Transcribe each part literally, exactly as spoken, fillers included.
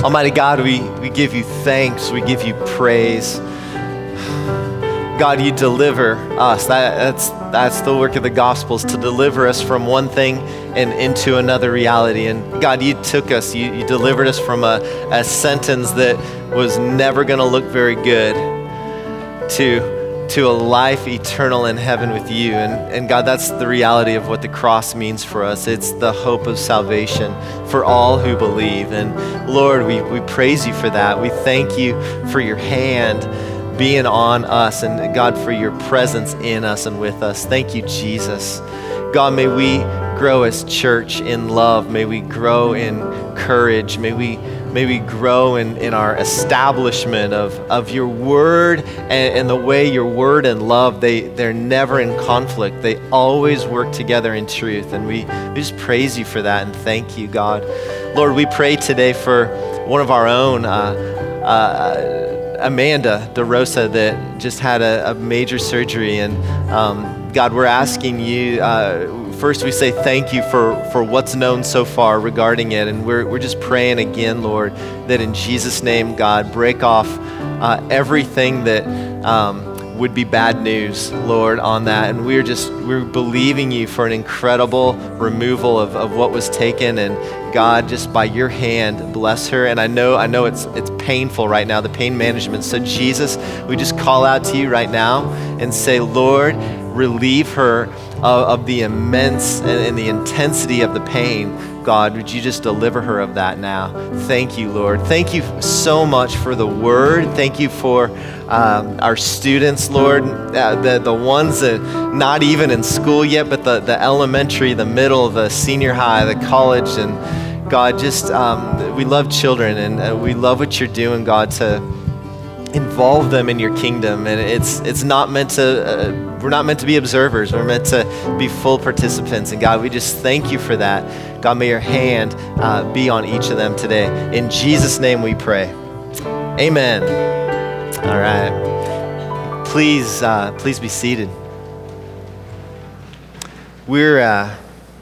Almighty God, we, we give you thanks, we give you praise. God, you deliver us. That, that's, that's the work of the Gospels, to deliver us from one thing and into another reality. And God, you took us, you, you delivered us from a, a sentence that was never gonna look very good to to a life eternal in heaven with you. And, and God, that's the reality of what the cross means for us. It's the hope of salvation for all who believe. And Lord, we, we praise you for that. We thank you for your hand being on us, and God, for your presence in us and with us. Thank you, Jesus. God, may we grow as church in love. May we grow in courage. May we May we grow in, in our establishment of, of your word and, and the way your word and love, they, they're never in conflict. They always work together in truth. And we, we just praise you for that and thank you, God. Lord, we pray today for one of our own, uh, uh, Amanda DeRosa, that just had a, a major surgery. And um, God, we're asking you, uh, first, we say thank you for, for what's known so far regarding it. And we're, we're just praying again, Lord, that in Jesus' name, God, break off uh, everything that um, would be bad news, Lord, on that. And we're just, we're believing you for an incredible removal of, of what was taken. And God, just by your hand, bless her. And I know, I know it's, it's painful right now, the pain management. So Jesus, we just call out to you right now and say, Lord, relieve her of, of the immense and, and the intensity of the pain. God, would you just deliver her of that now? Thank you, Lord. Thank you so much for the word. Thank you for um, our students, Lord, uh, the, the ones that not even in school yet, but the, the elementary, the middle, the senior high, the college. And God, just, um, we love children, and uh, we love what you're doing, God, to involve them in your kingdom. And it's it's not meant to, uh, we're not meant to be observers. We're meant to be full participants. And God, we just thank you for that. God, may your hand uh, be on each of them today. In Jesus' name we pray. Amen. All right. Please, uh, please be seated. We're, uh,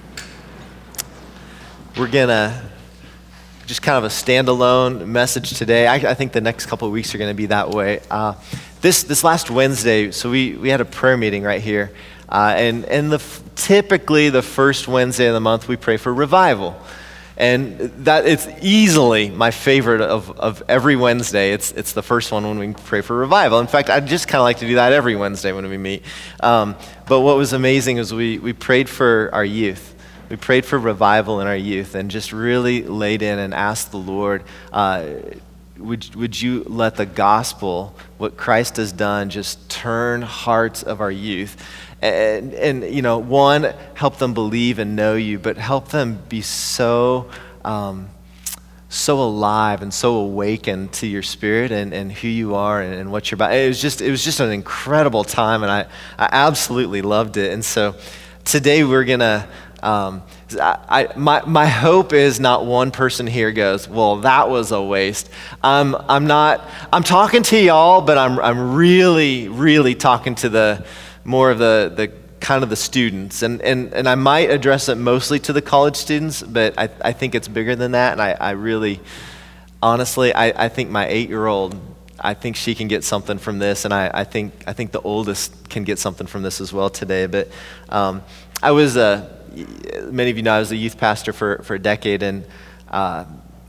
we're gonna, just kind of a standalone message today. I, I think the next couple of weeks are going to be that way. Uh, this this last Wednesday, so we, we had a prayer meeting right here, uh, and and the typically the first Wednesday of the month we pray for revival, and that it's easily my favorite of, of every Wednesday. It's it's the first one when we pray for revival. In fact, I just kind of like to do that every Wednesday when we meet. Um, but what was amazing is we we prayed for our youth. We prayed for revival in our youth and just really laid in and asked the Lord, uh, would, would you let the gospel, what Christ has done, just turn hearts of our youth? And, and you know, one, help them believe and know you, but help them be so um, so alive and so awakened to your spirit and, and who you are and, and what you're about. It was just it was just an incredible time, and I, I absolutely loved it. And so today we're gonna Um, I, I, my, my hope is not one person here goes, well, that was a waste. I'm, I'm not, I'm talking to y'all, but I'm, I'm really, really talking to the, more of the, the kind of the students. And, and, and I might address it mostly to the college students, but I, I think it's bigger than that. And I, I really, honestly, I, I think my eight-year-old, I think she can get something from this. And I, I think, I think the oldest can get something from this as well today. But um, I was a, many of you know I was a youth pastor for, for a decade, and uh,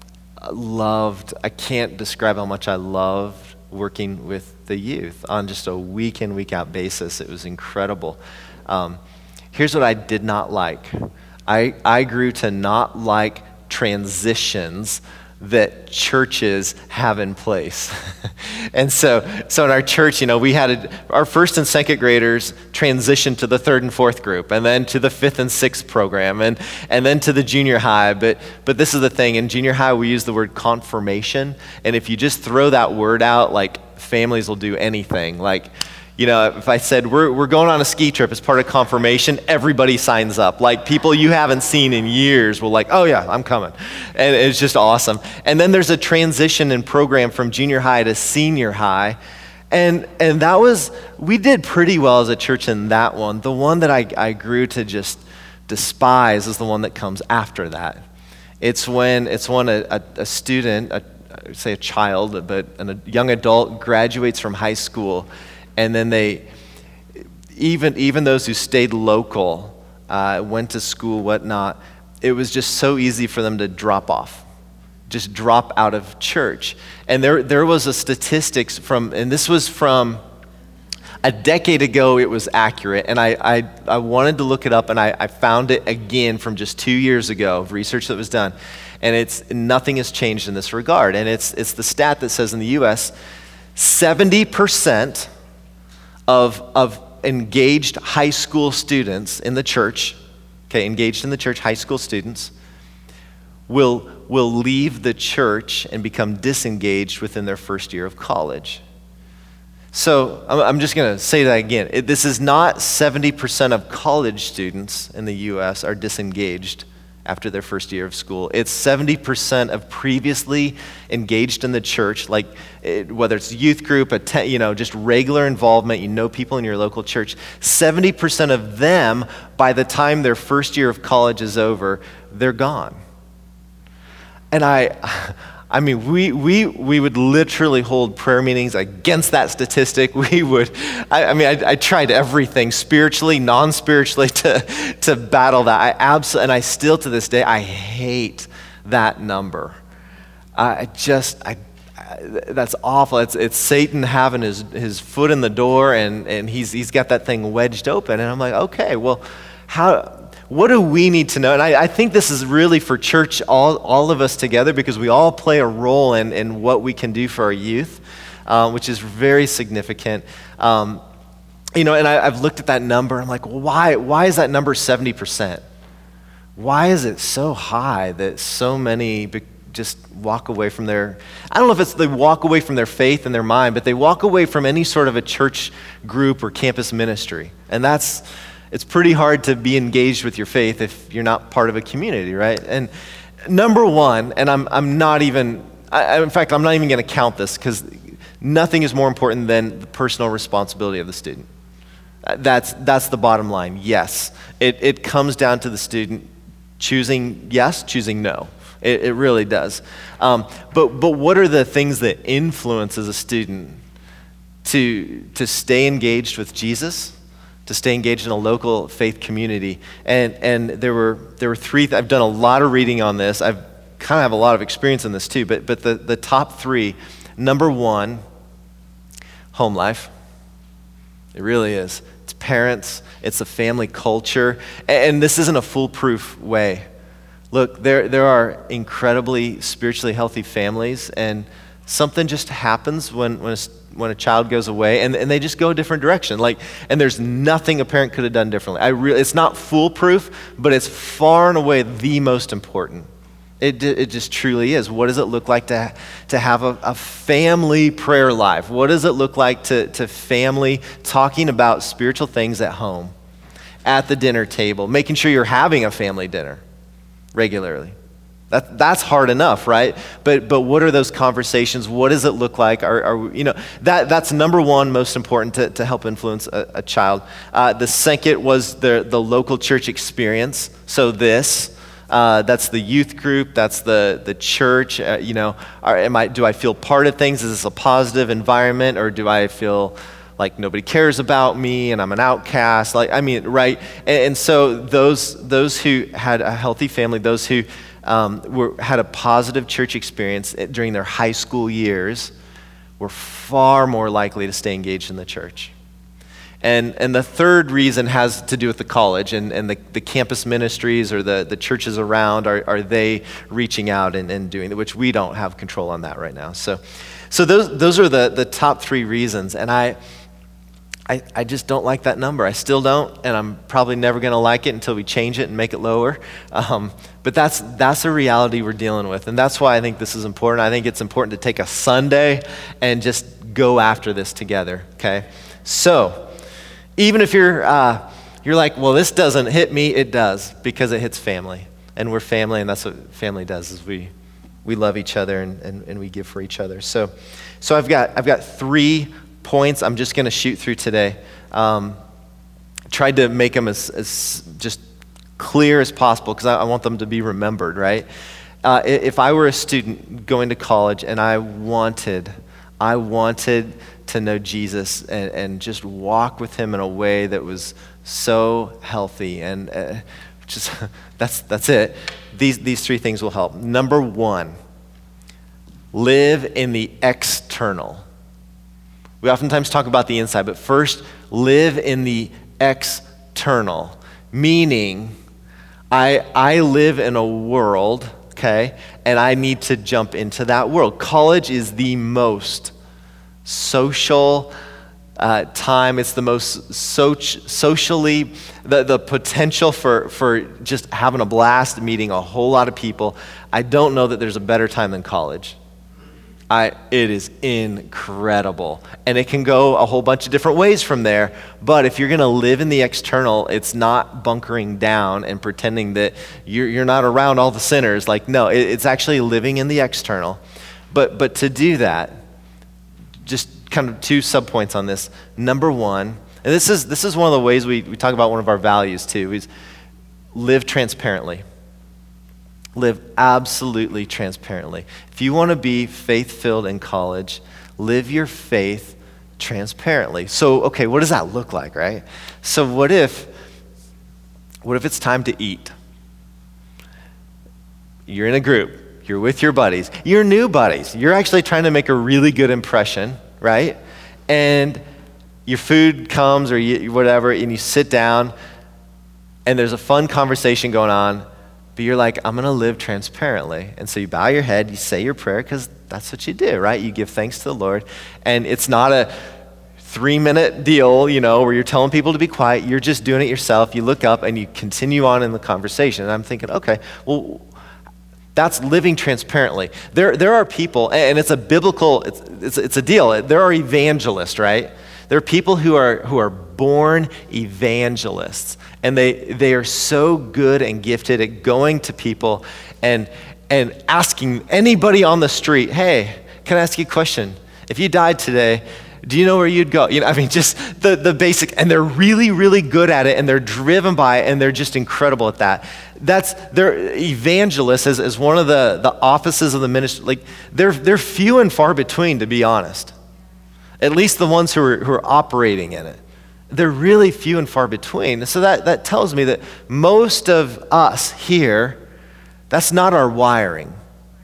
loved, I can't describe how much I loved working with the youth on just a week in, week out basis. It was incredible. Um, here's what I did not like. I, I grew to not like transitions that churches have in place. And so so in our church, you know, we had a, our first and second graders transition to the third and fourth group, and then to the fifth and sixth program, and and then to the junior high. But but this is the thing, in junior high we use the word confirmation, and if you just throw that word out, like, families will do anything. Like, you know, if I said, we're we're going on a ski trip as part of confirmation, everybody signs up. Like, people you haven't seen in years will like, oh yeah, I'm coming. And it's just awesome. And then there's a transition in program from junior high to senior high. And and that was, we did pretty well as a church in that one. The one that I, I grew to just despise is the one that comes after that. It's when, it's when a, a, a student, a, say a child, but a young adult graduates from high school, and then they, even, even those who stayed local, uh, went to school, whatnot, it was just so easy for them to drop off, just drop out of church. And there, there was a statistics from, and this was from a decade ago, it was accurate, and I, I, I wanted to look it up, and I, I found it again from just two years ago of research that was done, and it's nothing has changed in this regard. And it's it's the stat that says in the U S, seventy percent of of engaged high school students in the church, okay, engaged in the church, high school students, will will leave the church and become disengaged within their first year of college. So I'm just going to say that again. It, this is not seventy percent of college students in the U S are disengaged after their first year of school. It's seventy percent of previously engaged in the church, like it, whether it's youth group, a te- you know, just regular involvement, you know people in your local church. seventy percent of them, by the time their first year of college is over, they're gone. And I... I mean, we, we we would literally hold prayer meetings against that statistic. We would, I, I mean, I, I tried everything spiritually, non-spiritually to to battle that. I absolutely, and I still to this day, I hate that number. I just, I, I that's awful. It's it's Satan having his his foot in the door, and and he's he's got that thing wedged open. And I'm like, okay, well, how? What do we need to know? And I, I think this is really for church, all, all of us together, because we all play a role in, in what we can do for our youth, uh, which is very significant. Um, you know, and I, I've looked at that number. I'm like, well, why, why is that number seventy percent? Why is it so high that so many be, just walk away from their, I don't know if it's they walk away from their faith and their mind, but they walk away from any sort of a church group or campus ministry. And that's, it's pretty hard to be engaged with your faith if you're not part of a community, right? And number one, and I'm I'm not even, I, in fact, I'm not even going to count this because nothing is more important than the personal responsibility of the student. That's that's the bottom line. Yes, it it comes down to the student choosing yes, choosing no. It, it really does. Um, but but what are the things that influence as a student to to stay engaged with Jesus? To stay engaged in a local faith community. And and there were there were three, I've done a lot of reading on this. I've kind of have a lot of experience in this too, but but the, the top three, number one, home life. It really is. It's parents, it's a family culture, and this isn't a foolproof way. Look, there there are incredibly spiritually healthy families, and something just happens when when a when a child goes away, and, and they just go a different direction. Like, and there's nothing a parent could have done differently. I really, it's not foolproof, but it's far and away the most important. It it just truly is. What does it look like to to have a, a family prayer life? What does it look like to to family talking about spiritual things at home, at the dinner table, making sure you're having a family dinner regularly? That, that's hard enough, right? But but what are those conversations? What does it look like? Are, are you know that that's number one, most important to, to help influence a, a child. Uh, the second was the the local church experience. So this, uh, that's the youth group. That's the the church. Uh, you know, are, am I do I feel part of things? Is this a positive environment, or do I feel like nobody cares about me and I'm an outcast? Like I mean, right? And, and so those those who had a healthy family, those who Um, were, had a positive church experience during their high school years were far more likely to stay engaged in the church. And and the third reason has to do with the college and, and the, the campus ministries or the, the churches around. Are, are they reaching out and, and doing that, which we don't have control on that right now. So so those those are the, the top three reasons. And I, I I just don't like that number. I still don't, and I'm probably never going to like it until we change it and make it lower. Um, but that's that's a reality we're dealing with, and that's why I think this is important. I think it's important to take a Sunday and just go after this together. Okay, so even if you're uh, you're like, well, this doesn't hit me, it does, because it hits family, and we're family, and that's what family does. Is we we love each other and, and, and we give for each other. So so I've got I've got three points I'm just going to shoot through today. Um, tried to make them as, as just clear as possible because I, I want them to be remembered, right? Uh, if I were a student going to college, and I wanted, I wanted to know Jesus and, and just walk with him in a way that was so healthy. And uh, just that's that's it. These these three things will help. Number one, live in the external. We oftentimes talk about the inside, but first, live in the external. Meaning, I I live in a world, okay, and I need to jump into that world. College is the most social uh, time. It's the most so- socially, the, the potential for, for just having a blast, meeting a whole lot of people. I don't know that there's a better time than college. I, it is incredible. And it can go a whole bunch of different ways from there. But if you're going to live in the external, it's not bunkering down and pretending that you're, you're not around all the sinners. Like, no, it, it's actually living in the external. But but to do that, just kind of two subpoints on this. Number one, and this is this is one of the ways we, we talk about one of our values too, is live transparently. Live absolutely transparently. If you want to be faith-filled in college, live your faith transparently. So, okay, what does that look like, right? So what if, what if it's time to eat? You're in a group. You're with your buddies. You're new buddies. You're actually trying to make a really good impression, right? And your food comes or you, whatever, and you sit down, and there's a fun conversation going on, but you're like, I'm going to live transparently. And so you bow your head, you say your prayer, because that's what you do, right? You give thanks to the Lord. And it's not a three-minute deal, you know, where you're telling people to be quiet. You're just doing it yourself. You look up and you continue on in the conversation. And I'm thinking, okay, well, that's living transparently. There, there are people, and it's a biblical, it's, it's, it's a deal. There are evangelists, right? There are people who are who are born evangelists, and they they are so good and gifted at going to people and and asking anybody on the street, hey, can I ask you a question? If you died today, do you know where you'd go? You know, I mean, just the, the basic, and they're really, really good at it, and they're driven by it, and they're just incredible at that. That's, they're evangelists as, as one of the, the offices of the ministry. Like, they're, they're few and far between, to be honest. At least the ones who are, who are operating in it. They're really few and far between. So that, that tells me that most of us here, that's not our wiring.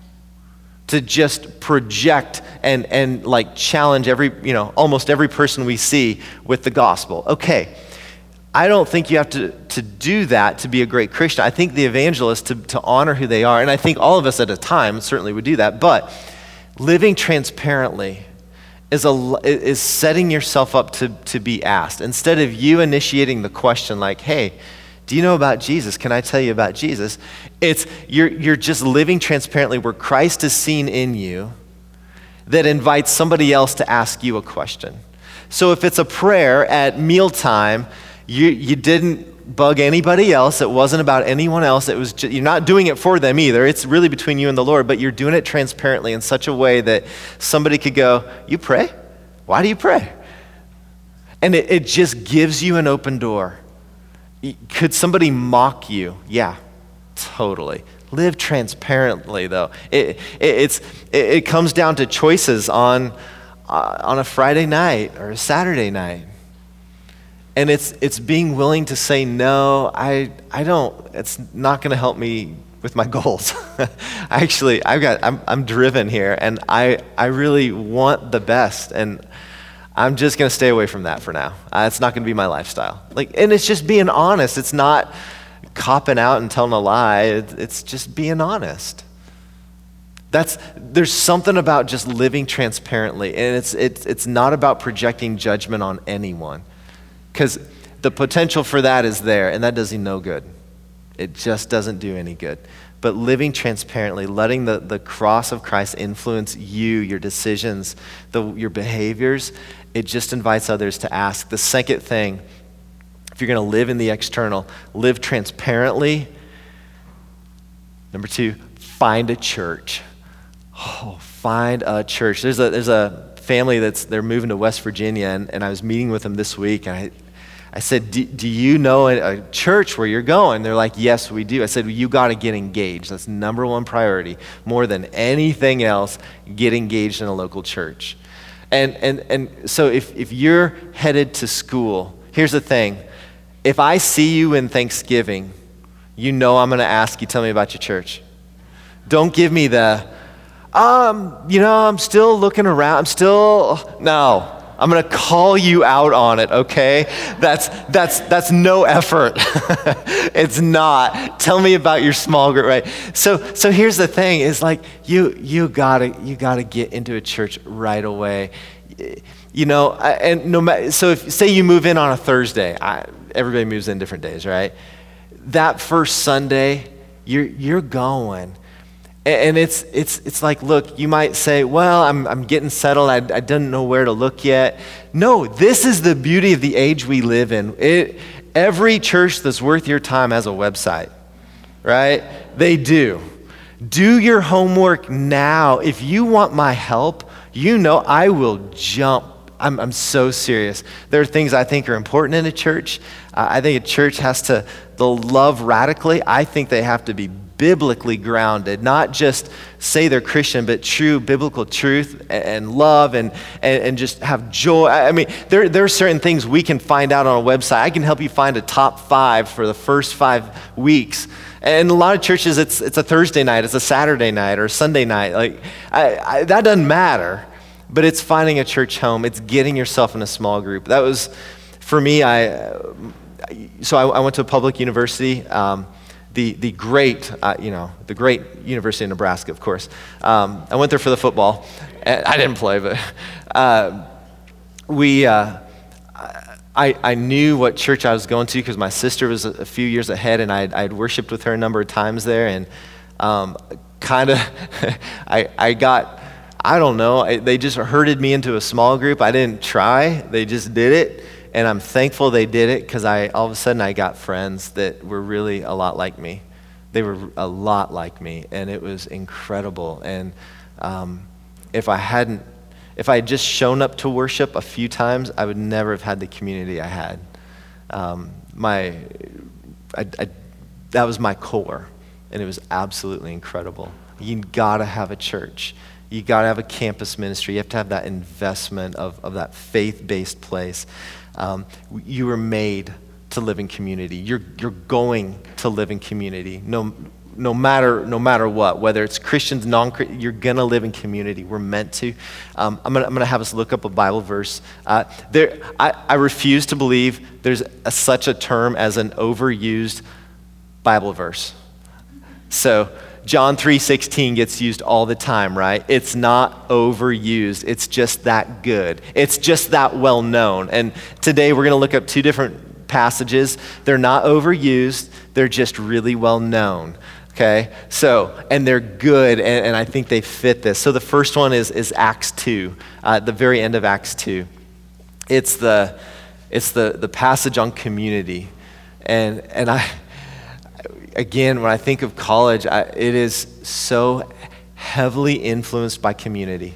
To just project and, and like challenge every, you know, almost every person we see with the gospel. Okay, I don't think you have to, to do that to be a great Christian. I think the evangelist, to, to honor who they are, and I think all of us at a time certainly would do that, but living transparently is a, is setting yourself up to, to be asked. Instead of you initiating the question like, hey, do you know about Jesus? Can I tell you about Jesus? It's you're you're just living transparently where Christ is seen in you that invites somebody else to ask you a question. So if it's a prayer at mealtime, you you didn't bug anybody else. It wasn't about anyone else. It was just, you're not doing it for them either. It's really between you and the Lord, but you're doing it transparently in such a way that somebody could go, you pray? Why do you pray? And it, it just gives you an open door. Could somebody mock you? Yeah, totally. Live transparently, though. It, it, it's, it, it comes down to choices on, uh, on a Friday night or a Saturday night. And it's, it's being willing to say, no, I, I don't, it's not going to help me with my goals. Actually, I've got, I'm, I'm driven here, and I, I really want the best. And I'm just going to stay away from that for now. Uh, it's not going to be my lifestyle. Like, and it's just being honest. It's not copping out and telling a lie. It, it's just being honest. That's there's something about just living transparently, and it's it's it's not about projecting judgment on anyone, because the potential for that is there, and that does you no good. It just doesn't do any good. But living transparently, letting the, the cross of Christ influence you, your decisions, the, your behaviors, it just invites others to ask. The second thing, if you're going to live in the external, live transparently. Number two, find a church. Oh, find a church. There's a there's a family that's they're moving to West Virginia, and, and I was meeting with them this week, and I I said, do, do you know a, a church where you're going? They're like, yes, we do. I said, well, you got to get engaged. That's number one priority. More than anything else, get engaged in a local church. And and and so if, if you're headed to school, here's the thing. If I see you in Thanksgiving, you know I'm going to ask you, tell me about your church. Don't give me the, um, you know, I'm still looking around. I'm still, no. I'm going to call you out on it, okay? That's that's that's no effort. It's not. Tell me about your small group, right? So so here's the thing: is like you you gotta you gotta get into a church right away. You know, and no matter. So if say you move in on a Thursday, I, everybody moves in different days, right? That first Sunday, you're you're going. And it's it's it's like, look, you might say, well, I'm I'm getting settled. I, I didn't know where to look yet. No, this is the beauty of the age we live in. It, every church that's worth your time has a website, right? They do. Do your homework now. If you want my help, you know I will jump. I'm I'm so serious. There are things I think are important in a church. Uh, I think a church has to they'll love radically. I think they have to be biblically grounded, not just say they're Christian, but true biblical truth and, and love and, and and just have joy. I mean, there there are certain things we can find out on a website. I can help you find a top five for the first five weeks. And a lot of churches, it's it's a Thursday night, it's a Saturday night, or a Sunday night. Like I, I, that doesn't matter. But it's finding a church home. It's getting yourself in a small group. That was, for me, I, so I, I went to a public university, um, the the great, uh, you know, the great University of Nebraska, of course. Um, I went there for the football. I didn't play, but uh, we, uh, I, I knew what church I was going to because my sister was a, a few years ahead, and I had worshiped with her a number of times there, and um, kind of, I I got, I don't know, I, they just herded me into a small group. I didn't try, they just did it. And I'm thankful they did it because I all of a sudden I got friends that were really a lot like me. They were a lot like me, and it was incredible. And um, if I hadn't, if I had just shown up to worship a few times, I would never have had the community I had. Um, my, I, I, that was my core, and it was absolutely incredible. You gotta have a church. You gotta have a campus ministry. You have to have that investment of, of that faith-based place. Um, you were made to live in community. You're you're going to live in community. No no matter no matter what, whether it's Christians, non-Christians, you're gonna live in community. We're meant to. Um, I'm gonna I'm gonna have us look up a Bible verse. Uh, there, I, I refuse to believe there's a, such a term as an overused Bible verse. So John three sixteen gets used all the time, right? It's not overused. It's just that good. It's just that well known. And today we're going to look up two different passages. They're not overused. They're just really well known. Okay? So, and they're good, and, and I think they fit this. So the first one is, is Acts two, uh, at the very end of Acts two. It's the it's the the passage on community. And and I Again, when I think of college, I, it is so heavily influenced by community.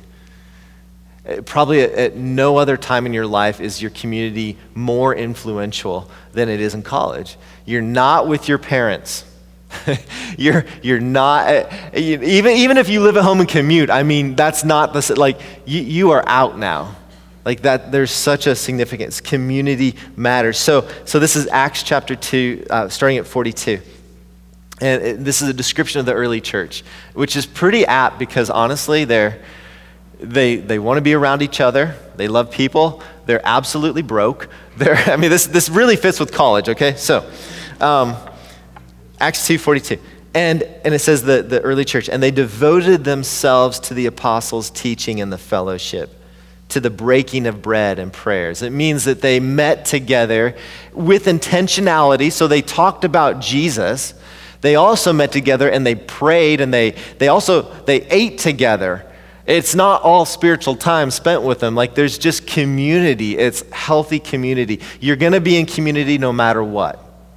Probably at, at no other time in your life is your community more influential than it is in college. You're not with your parents. you're you're not even even if you live at home and commute. I mean, that's not the like you you are out now. Like that, there's such a significance. Community matters. So so this is Acts chapter two, uh, starting at forty-two. And it, this is a description of the early church, which is pretty apt because honestly, they're, they they want to be around each other. They love people. They're absolutely broke. They're, I mean, this this really fits with college, okay? So, um, Acts two forty-two. And and it says the, the early church, and they devoted themselves to the apostles' teaching and the fellowship, to the breaking of bread and prayers. It means that they met together with intentionality, so they talked about Jesus. They also met together and they prayed, and they they also, they ate together. It's not all spiritual time spent with them. Like there's just community. It's healthy community. You're gonna be in community no matter what.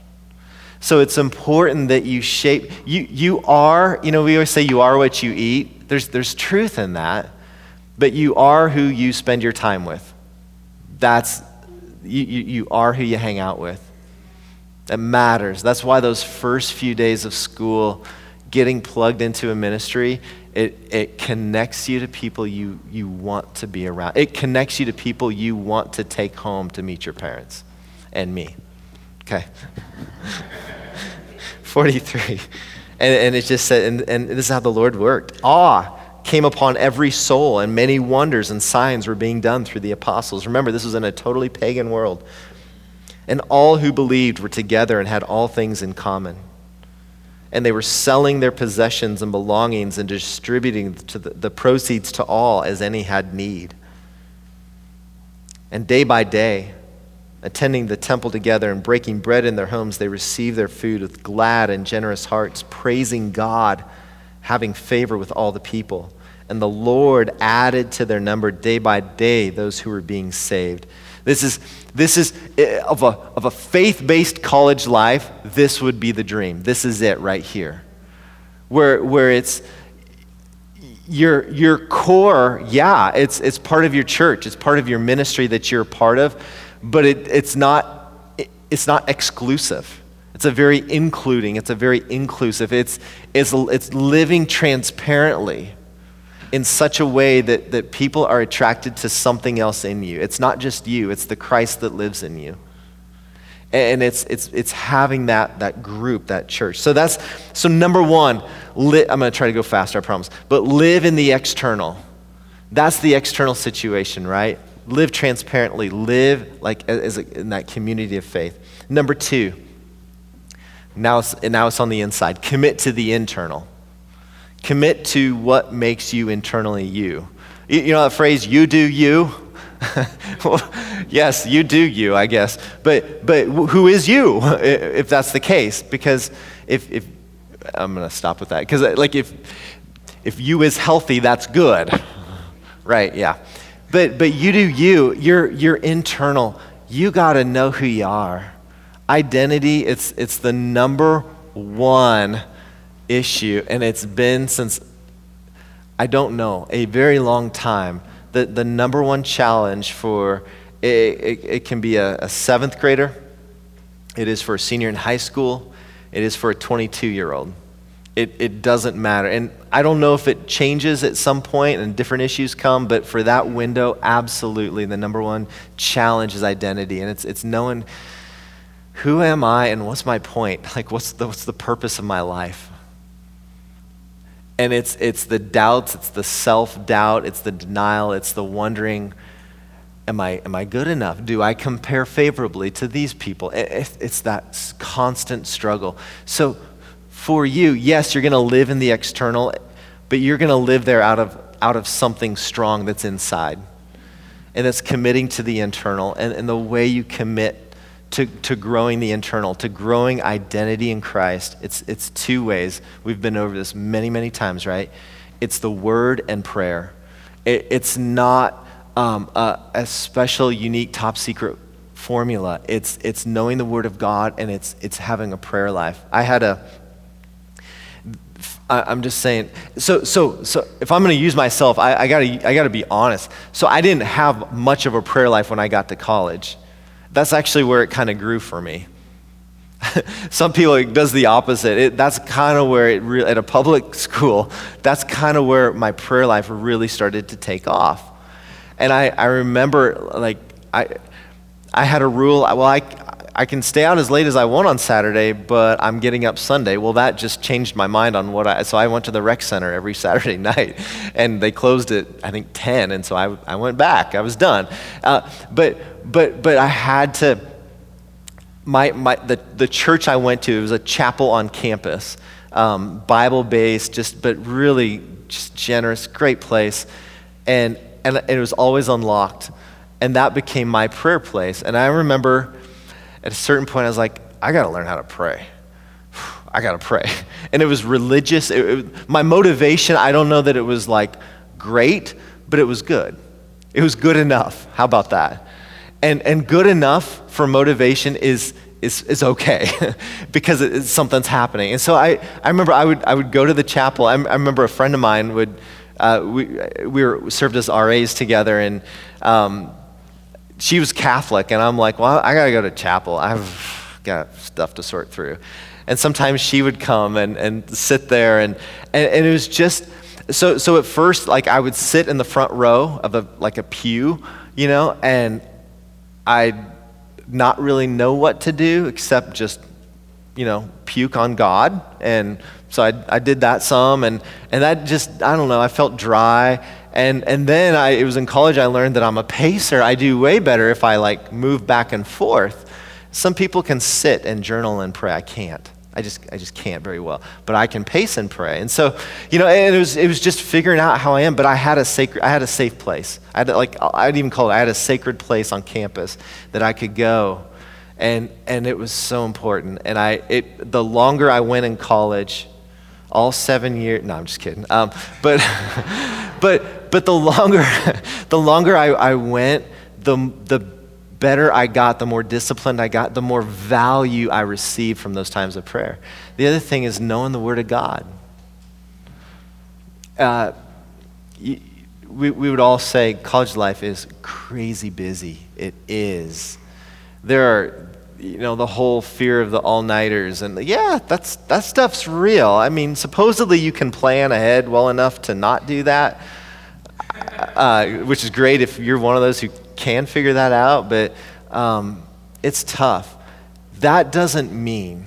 So it's important that you shape, you you are, you know, we always say you are what you eat. There's there's truth in that, but you are who you spend your time with. That's, you, you, you are who you hang out with. It matters. That's why those first few days of school, getting plugged into a ministry, it, it connects you to people you, you want to be around. It connects you to people you want to take home to meet your parents and me. Okay. forty-three. And, and it just said, and, and this is how the Lord worked. Awe came upon every soul, and many wonders and signs were being done through the apostles. Remember, this was in a totally pagan world. And all who believed were together and had all things in common. And they were selling their possessions and belongings and distributing to the, the proceeds to all as any had need. And day by day, attending the temple together and breaking bread in their homes, they received their food with glad and generous hearts, praising God, having favor with all the people. And the Lord added to their number day by day those who were being saved. This is, this is of a, of a faith-based college life, this would be the dream. This is it right here. Where, where it's, your, your core, yeah, it's, it's part of your church. It's part of your ministry that you're a part of, but it, it's not, it, it's not exclusive. It's a very including, it's a very inclusive. It's, it's, it's living transparently in such a way that, that people are attracted to something else in you. It's not just you, it's the Christ that lives in you. And it's it's it's having that that group, that church. So that's, so number one, li- I'm gonna try to go faster, I promise, but live in the external. That's the external situation, right? Live transparently, live like as a, in that community of faith. Number two, now it's, now it's on the inside, commit to the internal. Commit to what makes you internally you. You, you know that phrase, you do you? Well, yes, you do you, I guess. But but who is you, if that's the case? Because if, if I'm going to stop with that. Because like if if you is healthy, that's good. Right, yeah. But but you do you. You're, you're internal. You got to know who you are. Identity, it's it's the number one issue, and it's been since, I don't know, a very long time. The the number one challenge for, it, it, it can be a, a seventh grader, it is for a senior in high school, it is for a twenty-two-year-old. It, it doesn't matter. And I don't know if it changes at some point and different issues come, but for that window, absolutely, the number one challenge is identity. And it's it's knowing, who am I and what's my point? Like, what's the, what's the purpose of my life? And it's it's the doubts, it's the self-doubt, it's the denial, it's the wondering, am I am I good enough? Do I compare favorably to these people? It, it's that constant struggle. So for you, yes, you're gonna live in the external, but you're gonna live there out of out of something strong that's inside. And it's committing to the internal, and, and the way you commit To, to growing the internal, to growing identity in Christ. It's it's two ways. We've been over this many, many times, right? It's the word and prayer. It, it's not um, a, a special, unique, top secret formula. It's it's knowing the word of God, and it's it's having a prayer life. I had a, I, I'm just saying, so so so if I'm gonna use myself, I, I gotta I gotta be honest. So I didn't have much of a prayer life when I got to college. That's actually where it kind of grew for me. Some people, it does the opposite. It, that's kind of where it, re- at a public school, that's kind of where my prayer life really started to take off. And I, I remember, like, I I had a rule, well, I, I can stay out as late as I want on Saturday, but I'm getting up Sunday. Well, that just changed my mind on what I, so I went to the rec center every Saturday night, and they closed at, I think, ten, and so I, I went back. I was done. Uh, but but but I had to, my my the, the church I went to, it was a chapel on campus, um, Bible-based, just but really just generous, great place, and and it was always unlocked, and that became my prayer place. And I remember, at a certain point, I was like, I got to learn how to pray. I got to pray. And it was religious. It, it, my motivation, I don't know that it was like great, but it was good. It was good enough. How about that? And and good enough for motivation is is is okay because it, it's, something's happening. And so I, I remember I would I would go to the chapel. I, I remember a friend of mine would, uh, we we were served as R As together, and um, she was Catholic, and I'm like, well, I gotta go to chapel. I've got stuff to sort through. And sometimes she would come and, and sit there, and, and, and it was just, so so at first, like I would sit in the front row of a like a pew, you know, and I'd not really know what to do except just, you know, puke on God. And so I I did that some, and and that just, I don't know, I felt dry. And and then I, it was in college I learned that I'm a pacer. I do way better if I like move back and forth. Some people can sit and journal and pray. I can't. I just I just can't very well. But I can pace and pray. And so, you know, and it was it was just figuring out how I am. But I had a sacred I had a safe place. I had like I'd even call it I had a sacred place on campus that I could go. And and it was so important. And I it the longer I went in college, all seven years. No, I'm just kidding. Um, but but but the longer the longer I, I went, the the better I got, the more disciplined I got, the more value I received from those times of prayer. The other thing is knowing the Word of God. Uh, we we would all say college life is crazy busy. It is. There are, you know, the whole fear of the all-nighters, and yeah, that's that stuff's real. I mean, supposedly you can plan ahead well enough to not do that, uh, which is great if you're one of those who can figure that out, but um, it's tough. That doesn't mean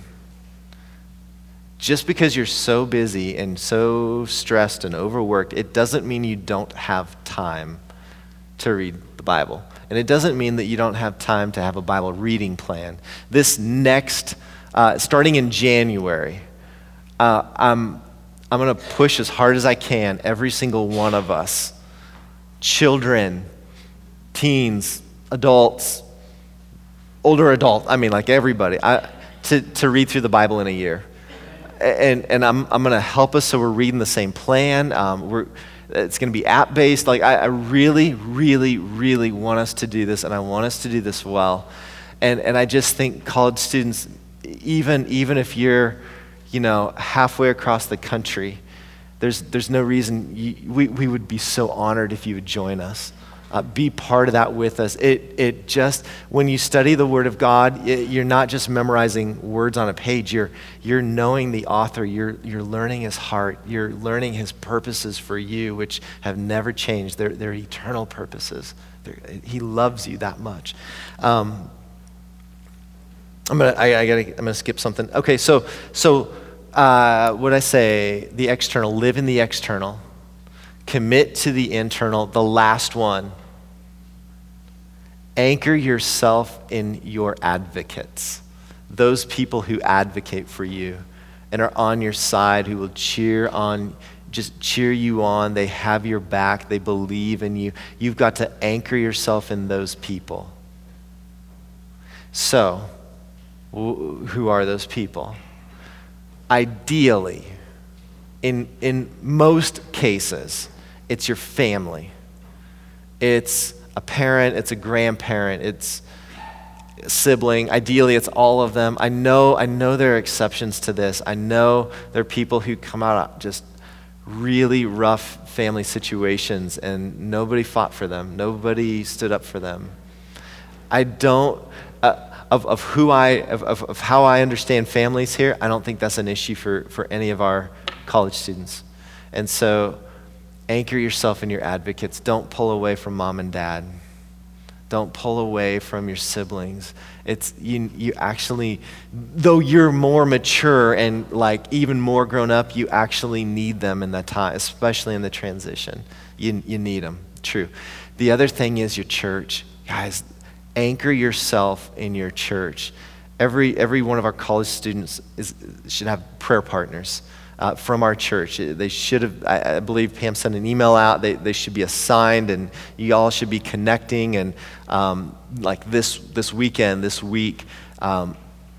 just because you're so busy and so stressed and overworked, it doesn't mean you don't have time to read the Bible. And it doesn't mean that you don't have time to have a Bible reading plan. This next, uh, starting in January, uh, I'm, I'm going to push as hard as I can, every single one of us, children, teens, adults, older adult, I mean like everybody, I, to, to read through the Bible in a year. And and I'm I'm going to help us so we're reading the same plan. Um, we're It's going to be app-based. Like I, I really, really, really want us to do this, and I want us to do this well. And and I just think college students, even even if you're, you know, halfway across the country, there's there's no reason you, we we would be so honored if you would join us. Uh, be part of that with us. It it just, when you study the Word of God, it, you're not just memorizing words on a page. You're you're knowing the author. You're you're learning his heart. You're learning his purposes for you, which have never changed. They're they're eternal purposes. They're, he loves you that much. Um, I'm gonna I, I gotta I'm gonna skip something. Okay, so so uh, what did I say? The external. Live in the external. Commit to the internal. The last one. Anchor yourself in your advocates. Those people who advocate for you and are on your side, who will cheer on, just cheer you on. They have your back. They believe in you. You've got to anchor yourself in those people. So, who are those people? Ideally, in in most cases, it's your family. It's a parent, it's a grandparent, it's a sibling. Ideally, it's all of them. I know, I know there are exceptions to this. I know there are people who come out of just really rough family situations and nobody fought for them. Nobody stood up for them. I don't, uh, of, of who I, of, of, of how I understand families here, I don't think that's an issue for, for any of our college students. And so, anchor yourself in your advocates. Don't pull away from mom and dad. Don't pull away from your siblings. It's you you actually, though you're more mature and like even more grown up, you actually need them in that time, especially in the transition. You you need them, true. The other thing is your church. Guys, anchor yourself in your church. Every every one of our college students is should have prayer partners. Uh, from our church. They should have, I, I believe Pam sent an email out, they, they should be assigned and you all should be connecting and um, like this this weekend, this week, um,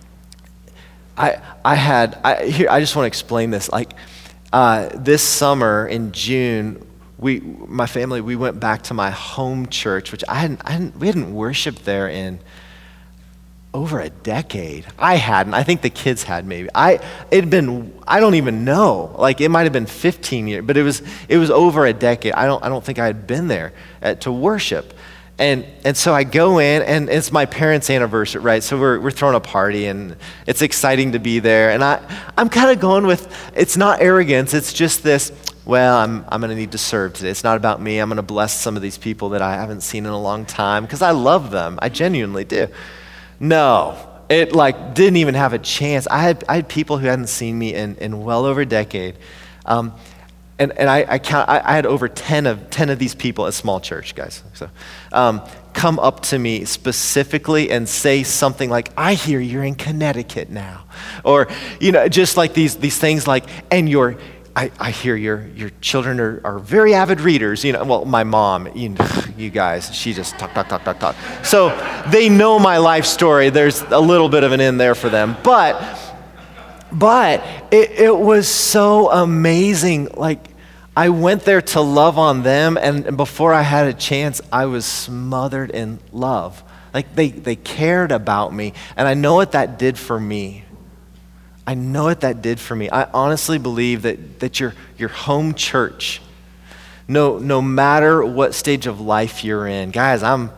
I I had, I, here, I just want to explain this. Like uh, this summer in June, we, my family, we went back to my home church, which I hadn't, I hadn't we hadn't worshiped there in over a decade. I hadn't. I think the kids had maybe. I it had been. I don't even know. Like it might have been fifteen years, but it was it was over a decade. I don't. I don't think I had been there uh, to worship, And and so I go in, and it's my parents' anniversary, right? So we're we're throwing a party, and it's exciting to be there. And I, I'm kind of going with, it's not arrogance, it's just this, well, I'm I'm going to need to serve today. It's not about me. I'm going to bless some of these people that I haven't seen in a long time because I love them. I genuinely do. No, it like didn't even have a chance. I had I had people who hadn't seen me in, in well over a decade. Um, And, and I, I, count, I, I had over ten of, ten of these people at small church, guys, so um, come up to me specifically and say something like, I hear you're in Connecticut now. Or, you know, just like these these things like, and your, I, I hear your your children are, are very avid readers. You know, well, my mom, you, you guys, she just talk, talk, talk, talk, talk. So they know my life story. There's a little bit of an in there for them. But, but it, it was so amazing. Like, I went there to love on them, and before I had a chance, I was smothered in love. Like they, they cared about me, and I know what that did for me. I know what that did for me. I honestly believe that, that your, your home church, no, no matter what stage of life you're in, guys, I'm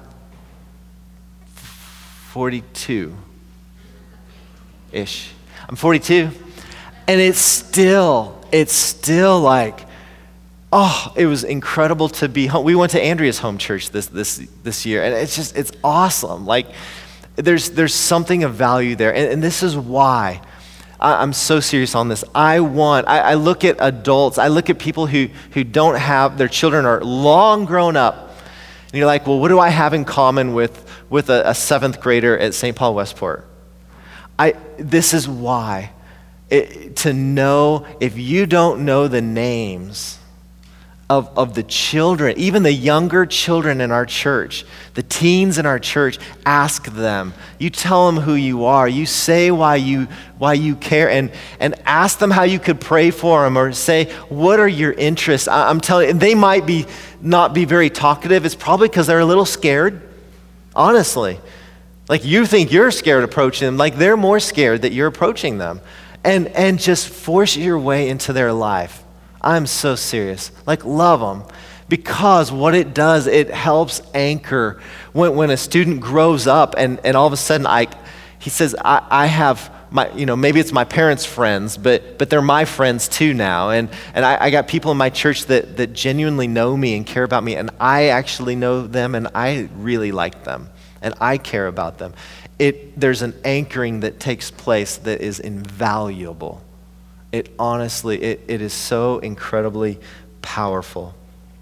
forty-two-ish. I'm forty-two, and it's still, it's still like, oh, it was incredible to be home. We went to Andrea's home church this this this year, and it's just, it's awesome. Like, there's there's something of value there, and, and this is why I, I'm so serious on this. I want, I, I look at adults, I look at people who who don't have, their children are long grown up, and you're like, well, what do I have in common with, with a, a seventh grader at Saint Paul Westport? I, this is why. It, to know, if you don't know the names Of, of the children, even the younger children in our church, the teens in our church, ask them. You tell them who you are. You say why you why you care, and and ask them how you could pray for them, or say, what are your interests? I, I'm telling you, they might be not be very talkative. It's probably because they're a little scared, honestly. Like, you think you're scared approaching them, like they're more scared that you're approaching them. And and just force your way into their life. I'm so serious. Like, love them. Because what it does, it helps anchor. When, when a student grows up and, and all of a sudden, I, he says, I, I have my, you know, maybe it's my parents' friends, but but they're my friends too now. And and I, I got people in my church that, that genuinely know me and care about me, and I actually know them, and I really like them, and I care about them. It, there's an anchoring that takes place that is invaluable. It honestly, it, it is so incredibly powerful.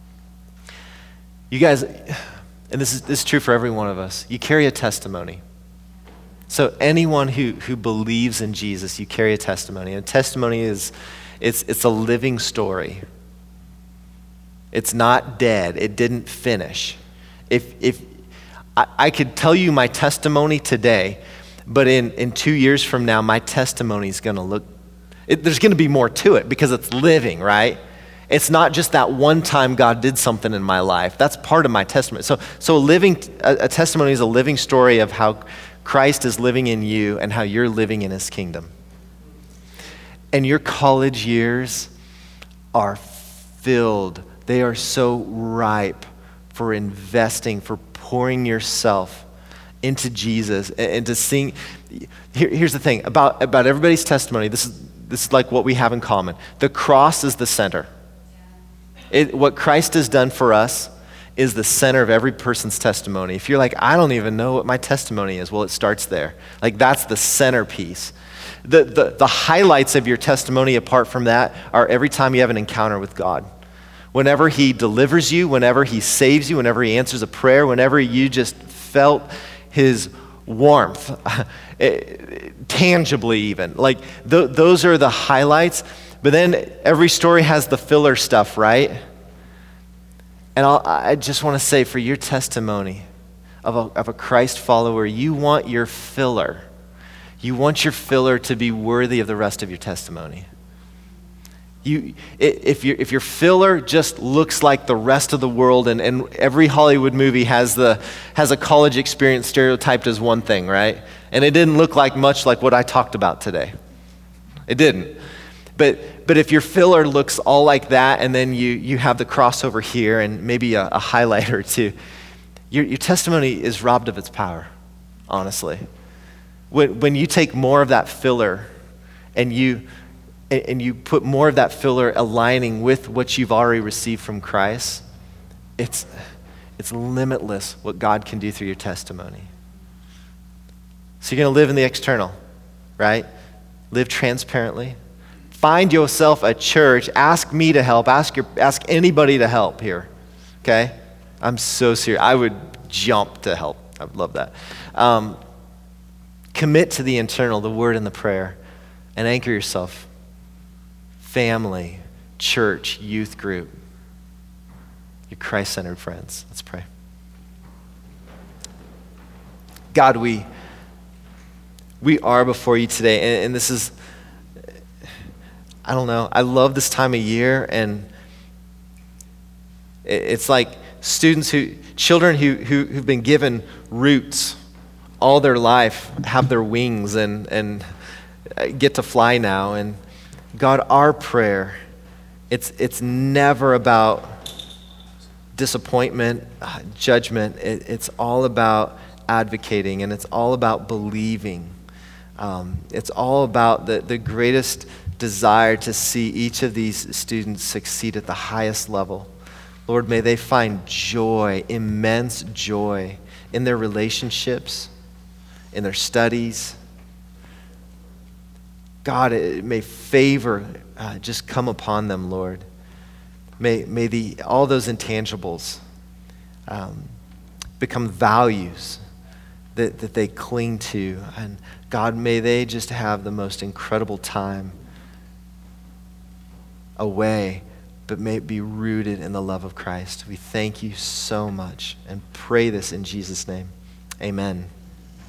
You guys, and this is, this is true for every one of us, you carry a testimony. So anyone who, who believes in Jesus, you carry a testimony. And a testimony is, it's, it's a living story. It's not dead. It didn't finish. If, if I, I could tell you my testimony today, but in, in two years from now, my testimony is going to look It, there's going to be more to it because it's living, right? It's not just that one time God did something in my life. That's part of my testimony. So, so a living, a, a testimony is a living story of how Christ is living in you and how you're living in his kingdom. And your college years are filled. They are so ripe for investing, for pouring yourself into Jesus and, and to sing. Here, here's the thing about, about everybody's testimony. This is This is like what we have in common. The cross is the center. It, what Christ has done for us is the center of every person's testimony. If you're like, I don't even know what my testimony is, well, it starts there. Like, that's the centerpiece. The, the, the highlights of your testimony apart from that are every time you have an encounter with God. Whenever he delivers you, whenever he saves you, whenever he answers a prayer, whenever you just felt his warmth, tangibly even. Like, th- those are the highlights. But then every story has the filler stuff, right? And I'll, I just want to say, for your testimony of a, of a Christ follower, you want your filler. You want your filler to be worthy of the rest of your testimony. You, if, your, if your filler just looks like the rest of the world, and, and every Hollywood movie has the has a college experience stereotyped as one thing, right? And it didn't look like much like what I talked about today. It didn't. But but if your filler looks all like that, and then you you have the crossover here and maybe a, a highlight or two, your, your testimony is robbed of its power, honestly. When, when you take more of that filler and you, and you put more of that filler aligning with what you've already received from Christ, it's, it's limitless what God can do through your testimony. So you're going to live in the external, right? Live transparently. Find yourself a church. Ask me to help. Ask your, ask anybody to help here, okay? I'm so serious. I would jump to help. I would love that. Um, commit to the internal, the word and the prayer, and anchor yourself. Family, church, youth group, your Christ-centered friends. Let's pray. God, we we are before you today, and, and this is, I don't know, I love this time of year, and it, it's like students who, children who, who, who've been given roots all their life have their wings and, and get to fly now. And God, our prayer, it's, it's never about disappointment, uh, judgment. It, it's all about advocating, and it's all about believing. Um, it's all about the, the greatest desire to see each of these students succeed at the highest level. Lord, may they find joy, immense joy in their relationships, in their studies. God, it, may favor uh, just come upon them, Lord. May, may the, all those intangibles um, become values that, that they cling to. And God, may they just have the most incredible time away, but may it be rooted in the love of Christ. We thank you so much and pray this in Jesus' name. Amen.